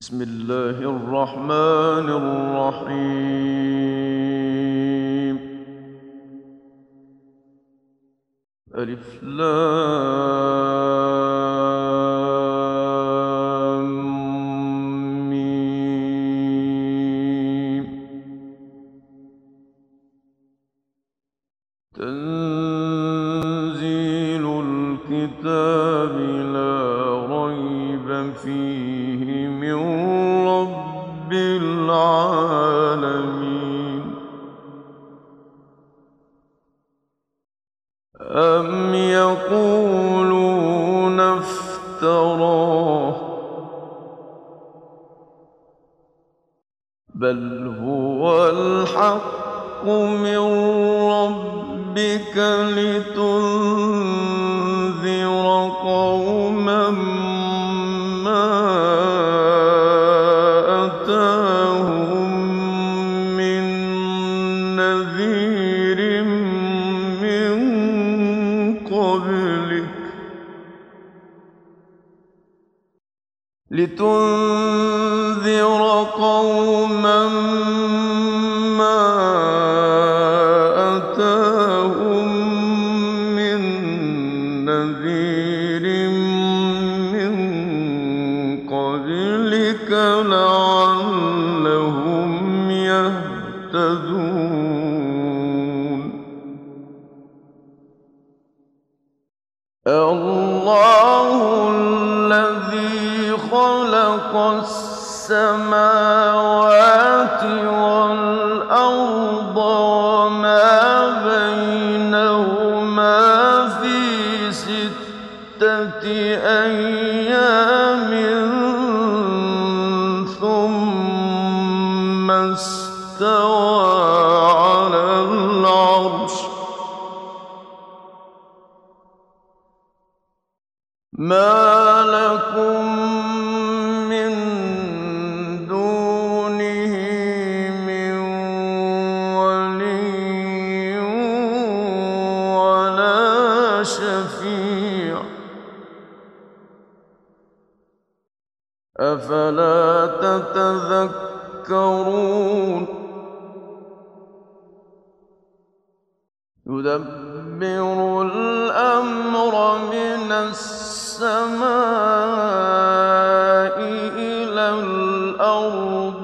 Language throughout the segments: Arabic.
بسم الله الرحمن الرحيم. ألف لام ميم. تنزيل الكتاب لا ريب فيه من رب العالمين. أم يقولون افتراه بل هو الحق من ربك لتنذر قوما ما أتاهم من نذير من قبلك ما أتاهم من نذير من قبلك لعلهم يهتدون. الله الذي خلق السماوات والأرض وما بينهما في 6 أيام ثم استوى على العرش. ما لكم من دونه من ولي ولا شفيع أفلا تتذكرون. يدبر الأمر من السماء إلى الأرض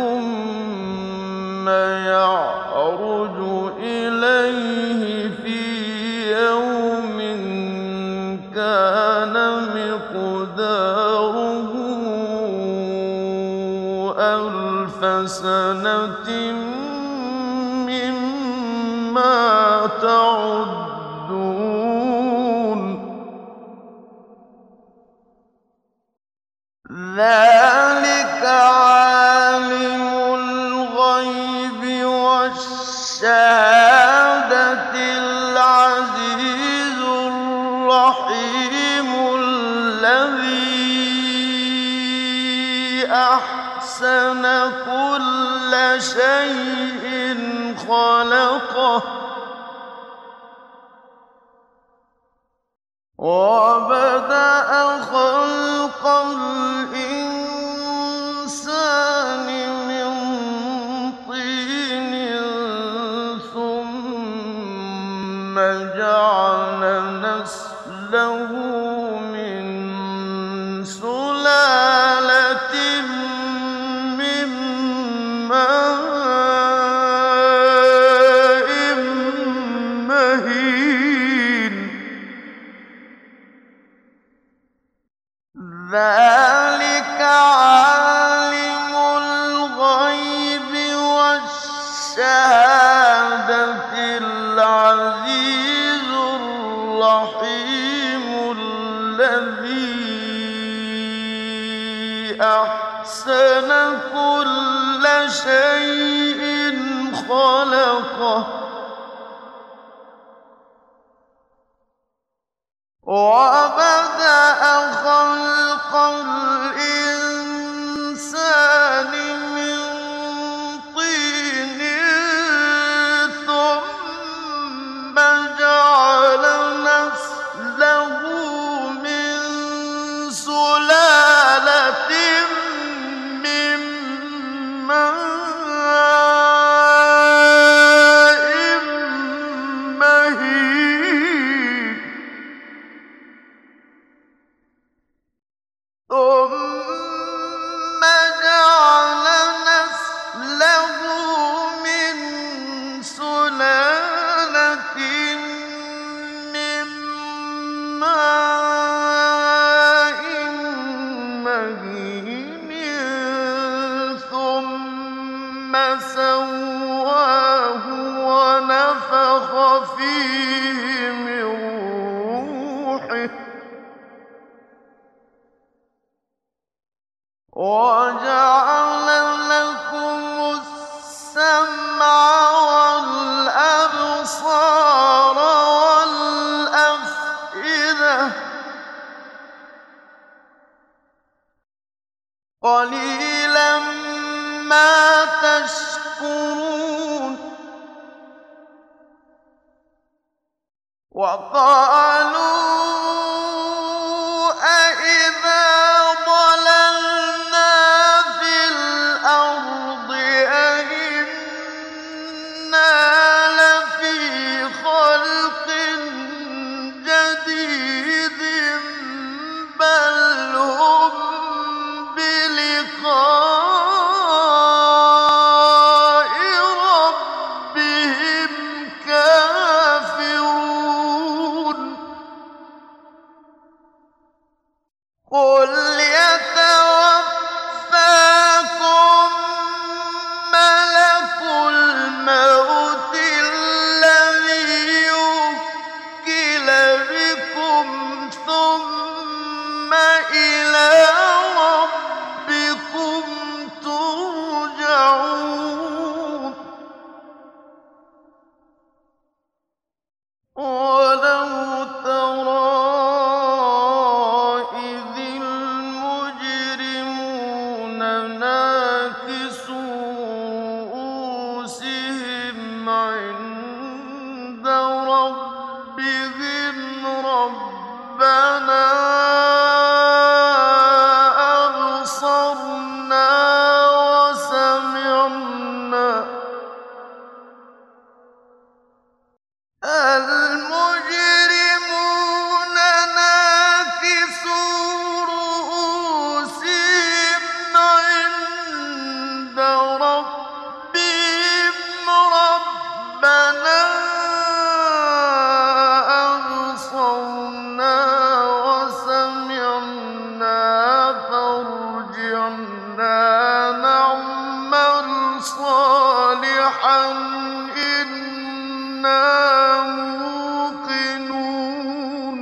ثم يعرج إليه في يوم كان مقداره 1000 سنة مما تعدون. ذلك عالم الغيب والشهادة العزيز الرحيم الذي أحسن كل شيء خلقه وبدأ خلق الإنسان من طين ثم جعل نسله من سلالة من ماء مهين. ذلك عالم الغيب والشهادة العزيز الرحيم الذي أحسن كل شيء خلقه وبدأ خلق الإنسان من طين ثم جعل نسله من سلالة سَوَّاهُ وَنَفَخَ فِيهِ مِن رُّوحِهِ وَجَعَلَ لَكُمُ السَّمْعَ وَالْأَبْصَارَ وَالْأَفْئِدَةَ ۚ قَلِيلًا مَّا تَشْكُرُونَ وَقَالُوا أَإِذَا ضَلَلْنَا فِي الْأَرْضِ أَإِنَّا لَفِي خَلْقٍ جَدِيدٍ بَلْ هُم بِلِقَاءِ رَبِّهِمْ كَافِرُونَ قُلْ يَتَوَفَّاكُم مَّلَكُ الْمَوْتِ الَّذِي وُكِّلَ بِكُمْ ثُمَّ إِلَىٰ رَبِّكُمْ تُرْجَعُونَ وَلَوْ تَرَىٰ إِذِ الْمُجْرِمُونَ نَاكِسُو رُءُوسِهِمْ عِندَ رَبِّهِمْ رَبَّنَا أَبْصَرْنَا وَسَمِعْنَا الْمُجْرِمُونَ نَاكِسُو رُءُوسِهِمْ عِندَ رَبِّهِمْ رَبَّنَا أَبْصَرْنَا وَسَمِعْنَا فَارْجِعْنَا نَعْمَلْ صَالِحًا إِنَّا مُوقِنُونَ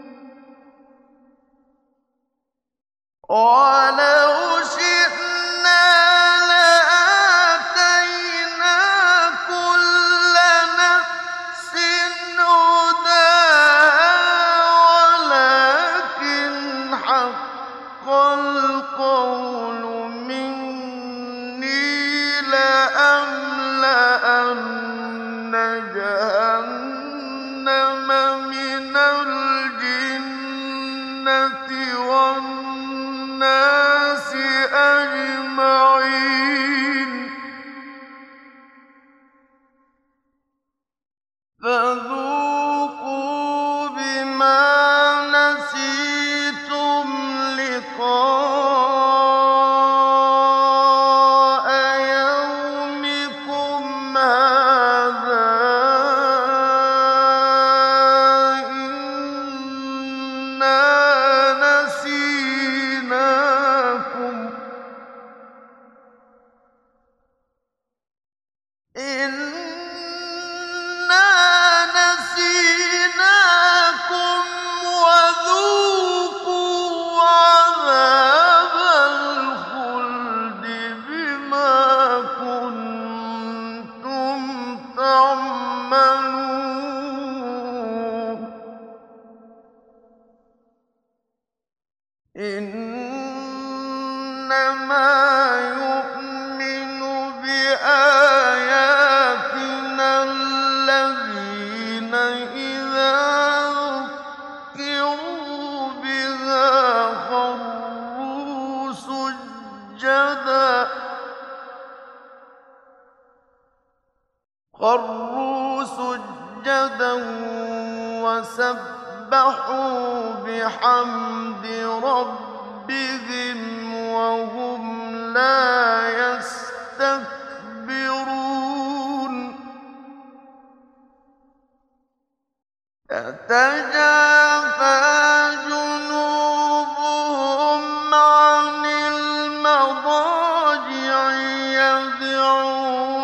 وَلَوْ شِئْنَا لَآتَيْنَا كُلَّ نَفْسٍ هُدَاهَا وَلَٰكِنْ حَقَّ الْقَوْلُ مِنِّي لَأَمْلَأَنَّ جَهَنَّمَ مِنَ الْجِنَّةِ وَالنَّاسِ أَجْمَعِينَ فَذُوقُوا بِمَا نَسِيتُمْ لِقَاءَ يَوْمِكُمْ هَٰذَا إِنَّا نَسِينَاكُمْ وَذُوقُوا عَذَابَ الْخُلْدِ بِمَا كُنتُمْ تَعْمَلُونَ إِنَّمَا يُؤْمِنُ بِآيَاتِنَا الَّذِينَ إِذَا ذُكِّرُوا بِهَا خَرُّوا سُجَّدًا وَسَبَّحُوا بِحَمْدِ رَبِّهِمْ وَهُمْ لَا يَسْتَكْبِرُونَ تَتَجَافَىٰ جُنُوبُهُمْ عَنِ الْمَضَاجِعِ يَدْعُونَ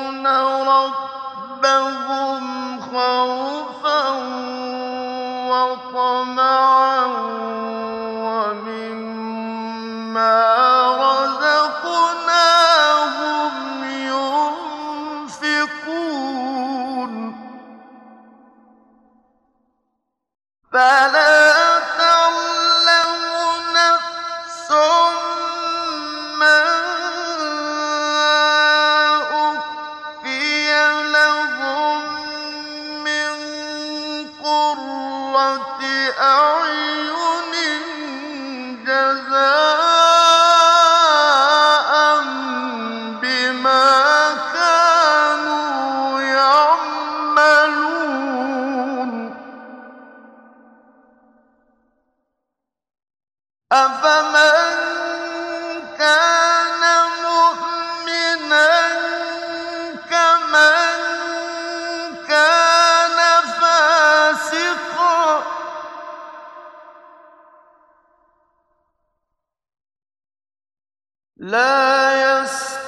لَا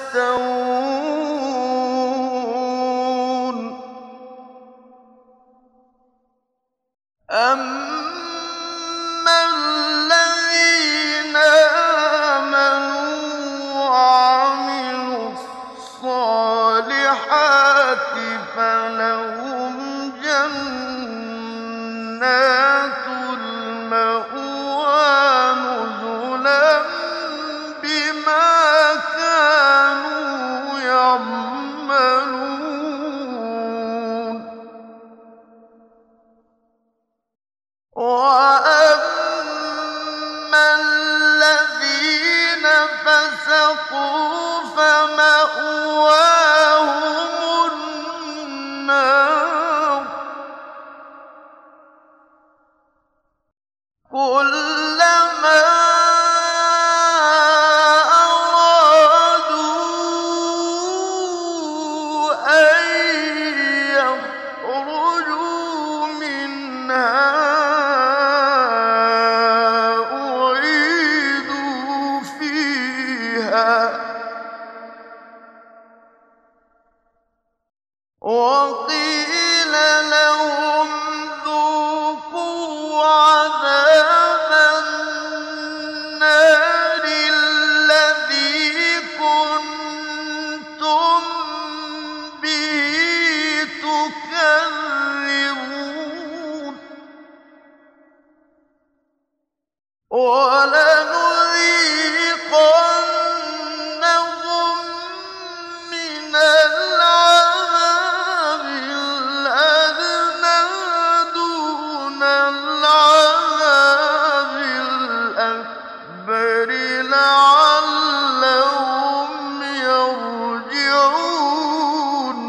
يَسْتَوُونَ أَمَّا الَّذِينَ آمَنُوا وَعَمِلُوا الصَّالِحَاتِ فَلَهُمْ جَنَّاتُ الْمَأْوَىٰ نُزُلًا بِمَا كَانُوا يَعْمَلُونَ وَأَمَّا الَّذِينَ فَسَقُوا فَمَأْوَاهُمُ النَّارُ كُلَّمَا أَرَادُوا أَن يَخْرُجُوا مِنْهَا أُعِيدُوا فِيهَا وَقِيلَ لَهُمْ ذُوقُوا عَذَابَ النَّارِ الَّذِي كُنتُم بِهِ تُكَذِّبُونَ وَلَنُذِيقَنَّهُم مِّنَ الْعَذَابِ الْأَدْنَىٰ دُونَ الْعَذَابِ الْأَكْبَرِ لَعَلَّهُمْ يَرْجِعُونَ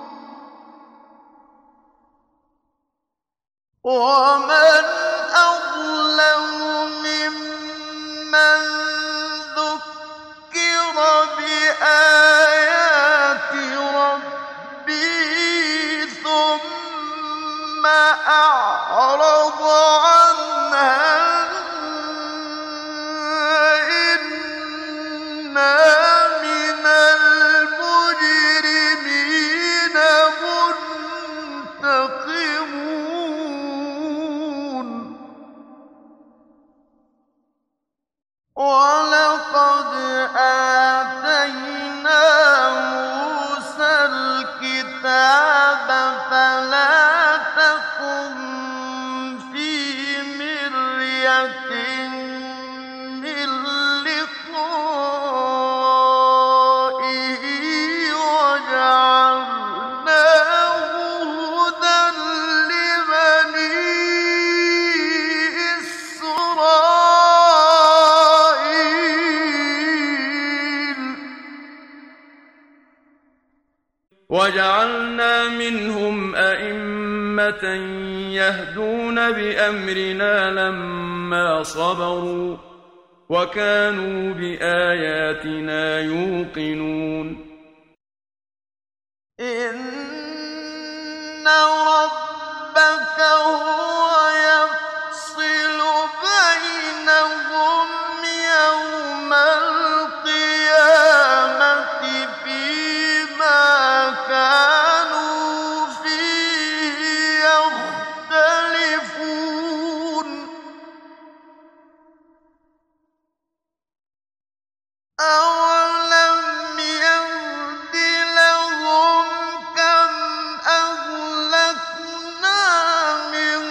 وَمَنْ أَظْلَمُ مِمَّن ذُكِّرَ بِآيَاتِ رَبِّهِ ثُمَّ أَعْرَضَ عَنْهَا إِنَّا مِنَ الْمُجْرِمِينَ مُنتَقِمُونَ وَلَقَدْ آتَيْنَا مُوسَى الْكِتَابَ فَلَا تَكُن فِي مِرْيَةٍ مِّن لِّقَائِهِ وَجَعَلْنَاهُ هُدًى لِّبَنِي إِسْرَائِيلَ وَجَعَلْنَا مِنْهُمْ أَئِمَّةً يَهْدُونَ بِأَمْرِنَا لَمَّا صَبَرُوا وَكَانُوا بِآيَاتِنَا يُوقِنُونَ إِنَّ رَبَّكَ هُوَ يَفْصِلُ بَيْنَهُمْ يَوْمَ الْقِيَامَةِ فِيمَا كَانُوا فِيهِ يَخْتَلِفُونَ أَوَلَمْ يَهْدِ لَهُمْ كَمْ أَهْلَكْنَا مِن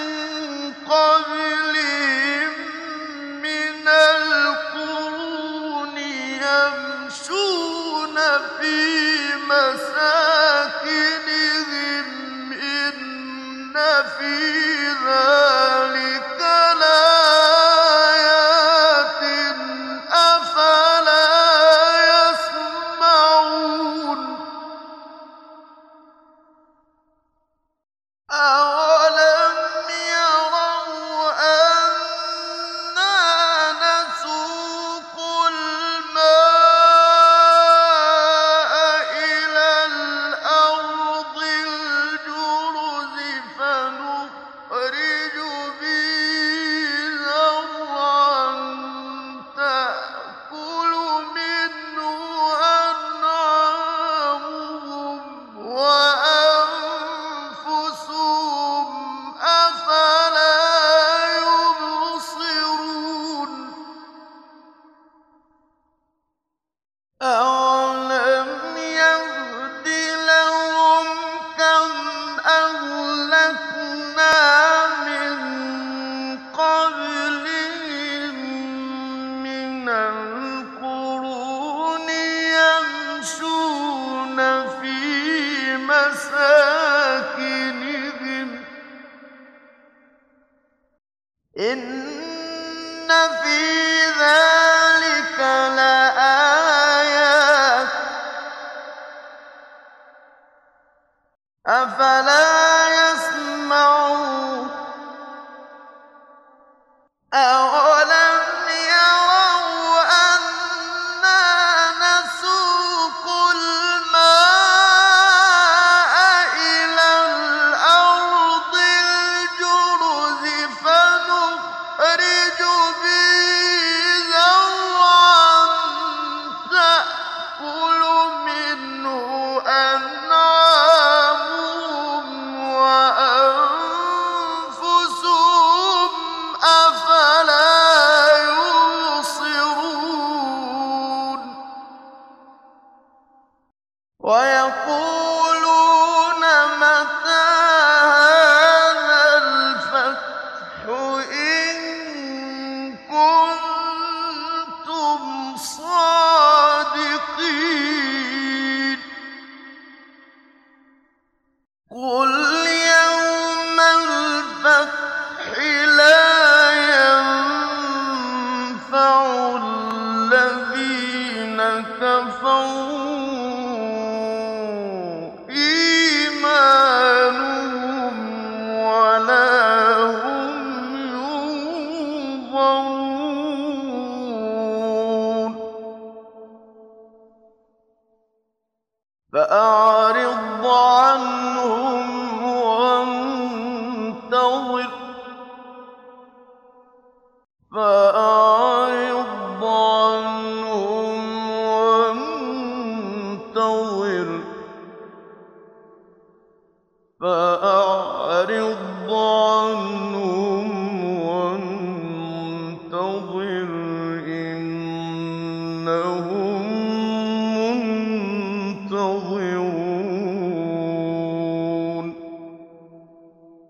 قَبْلِهِم مِّنَ الْقُرُونِ يَمْشُونَ فِي مَسَاكِنِهِمْ إِنَّ فِي ذَٰلِكَ لَآيَاتٍ ۖ أَفَلَا يَسْمَعُونَ أَوَلَمْ يَرَوْا أَنَّا نَسُوقُ الْمَاءَ إِلَى أَوَلَمْ يَهْدِ لَهُمْ كَمْ أَهْلَكْنَا مِن قَبْلِهِم مِّنَ الْقُرُونِ يَمْشُونَ فِي مَسَاكِنِهِمْ ۗ إِنَّ فِي ذَٰلِكَ لَآيَاتٍ ۖ أَفَلَا يَسْمَعُونَ أَوَلَمْ يَرَوْا أَنَّا نَسُوقُ الْمَاءَ إِلَى الْأَرْضِ الْجُرُزِ فَنُخْرِجُ بِهِ زَرْعًا تَأْكُلُ مِنْهُ أَنْعَامُهُمْ وَأَنفُسُهُمْ ۖ أَفَلَا يُبْصِرُونَ وَيَقُولُونَ مَتَىٰ هَٰذَا الْفَتْحُ إِن كُنتُمْ صَادِقِينَ قُلْ يَوْمَ الْفَتْحِ لَا يَنفَعُ الَّذِينَ كَفَرُوا إِيمَانُهُمْ وَلَا هُمْ يُنظَرُونَ فَأَعْرِضْ عَنْهُمْ وَانتَظِرْ فَأَعْرِضْ